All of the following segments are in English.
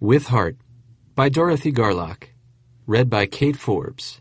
With Heart by Dorothy Garlock. Read by Kate Forbes.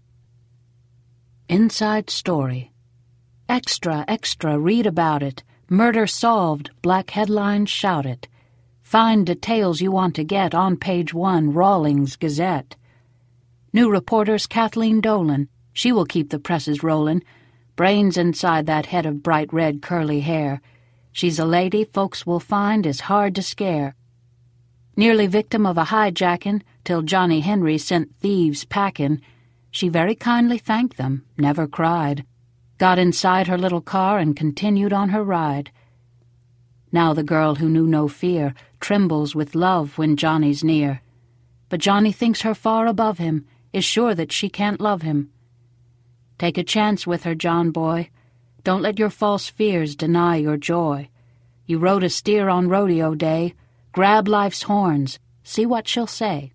Inside Story. Extra, extra, read about it. Murder solved, black headlines shout it. Find details you want to get on page 1, Rawlings Gazette. New reporters Kathleen Dolan. She will keep the presses rollin'. Brains inside that head of bright red curly hair. She's a lady folks will find is hard to scare. Nearly victim of a hijackin' till Johnny Henry sent thieves packin'. She very kindly thanked them, never cried. Got inside her little car and continued on her ride. Now the girl who knew no fear trembles with love when Johnny's near. But Johnny thinks her far above him, is sure that she can't love him. Take a chance with her, John boy. Don't let your false fears deny your joy. You rode a steer on rodeo day. Grab life's horns. See what she'll say.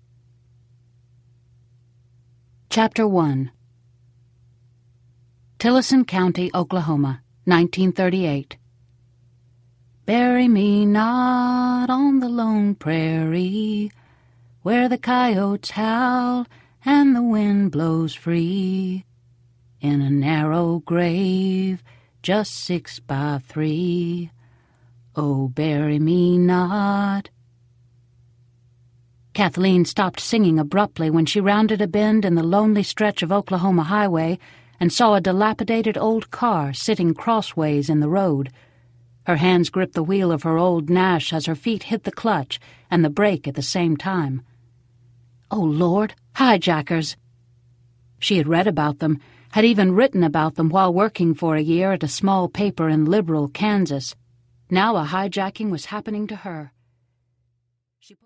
Chapter 1. Tilloson County, Oklahoma, 1938. Bury me not on the lone prairie, where the coyotes howl and the wind blows free, in a narrow grave just 6 by 3. Oh, bury me not. Kathleen stopped singing abruptly when she rounded a bend in the lonely stretch of Oklahoma highway and saw a dilapidated old car sitting crossways in the road. Her hands gripped the wheel of her old Nash as her feet hit the clutch and the brake at the same time. Oh, Lord, hijackers! She had read about them, had even written about them while working for a year at a small paper in Liberal, Kansas. Now a hijacking was happening to her.